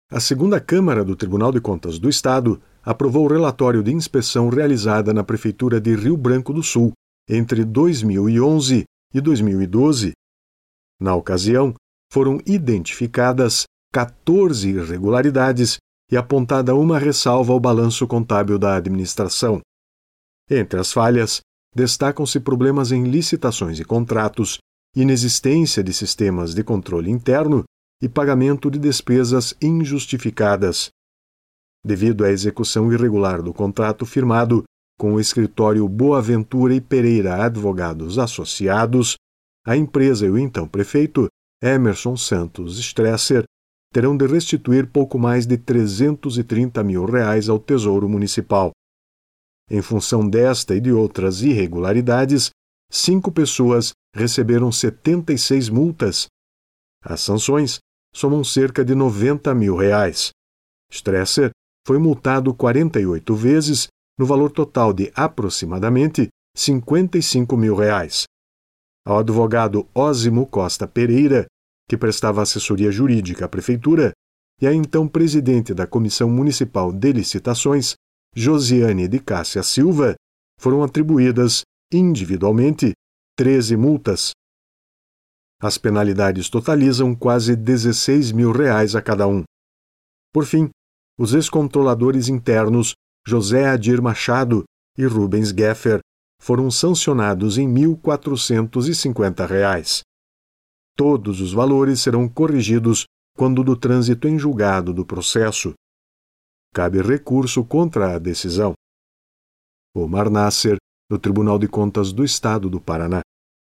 A segunda Câmara do Tribunal de Contas do Estado aprovou o relatório de inspeção realizada na Prefeitura de Rio Branco do Sul entre 2011 e 2012. Na ocasião, foram identificadas 14 irregularidades e apontada uma ressalva ao balanço contábil da administração. Entre as falhas, destacam-se problemas em licitações e contratos, inexistência de sistemas de controle interno e pagamento de despesas injustificadas. Devido à execução irregular do contrato firmado com o escritório Boaventura e Pereira Advogados Associados, a empresa e o então prefeito, Emerson Santos Stresser, terão de restituir pouco mais de R$330 mil ao Tesouro Municipal. Em função desta e de outras irregularidades, 5 pessoas receberam 76 multas. As sanções somam cerca de R$90 mil. Stresser foi multado 48 vezes, no valor total de aproximadamente R$55 mil. Ao advogado Ósimo Costa Pereira, que prestava assessoria jurídica à Prefeitura, e a então presidente da Comissão Municipal de Licitações, Josiane de Cássia Silva, foram atribuídas, individualmente, 13 multas. As penalidades totalizam quase R$16 mil a cada um. Por fim, os ex-controladores internos José Adir Machado e Rubens Geffer foram sancionados em R$1.450. Todos os valores serão corrigidos quando do trânsito em julgado do processo. Cabe recurso contra a decisão. Omar Nasser, do Tribunal de Contas do Estado do Paraná.